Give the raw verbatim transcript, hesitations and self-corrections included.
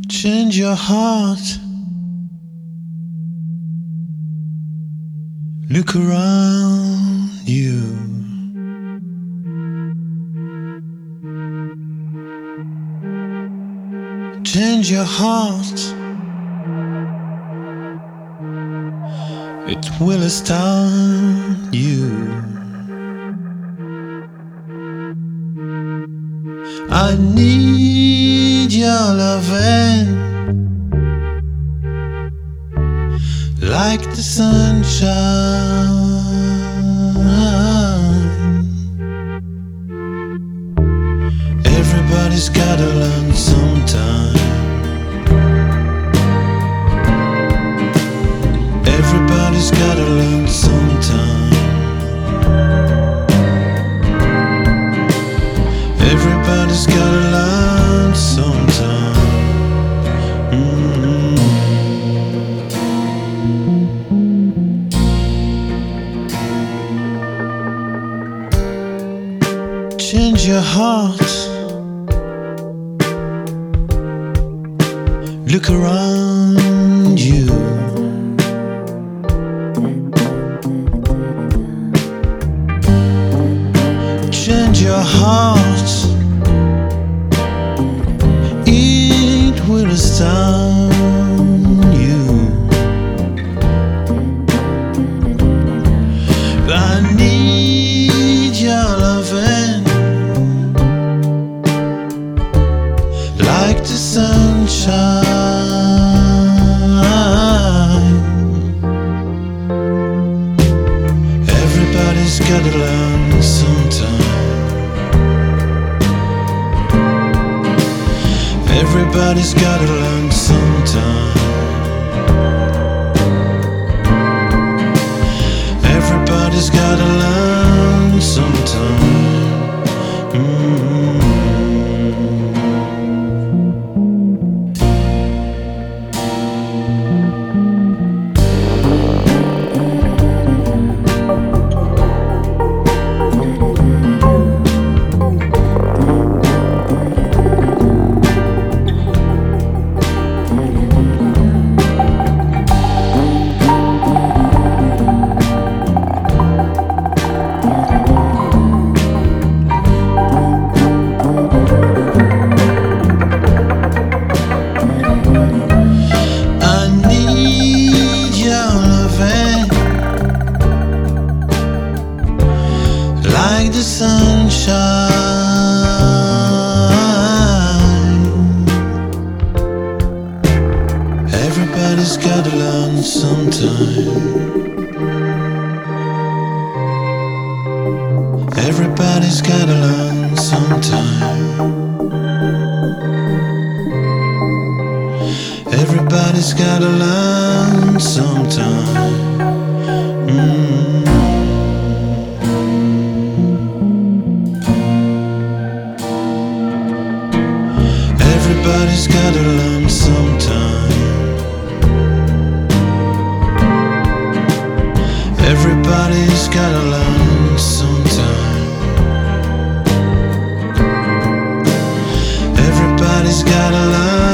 Change your heart. Look around you. Change your heart. It will astound you. I need your loving like the sunshine. Everybody's gotta learn sometime. Everybody's gotta learn sometime. Everybody's gotta learn sometime. Mm-hmm. Change your heart. Look around you. Change your heart. It will astound you. I need your loving like the sunshine. Everybody's gotta learn sometime. Everybody's gotta learn sometime. Everybody's gotta learn sometime. Mm-hmm. Like the sunshine. Everybody's gotta learn sometime. Everybody's gotta learn sometime. Everybody's gotta learn sometime. Mm-hmm. Everybody's gotta learn sometime. Everybody's gotta learn sometime. Everybody's gotta learn.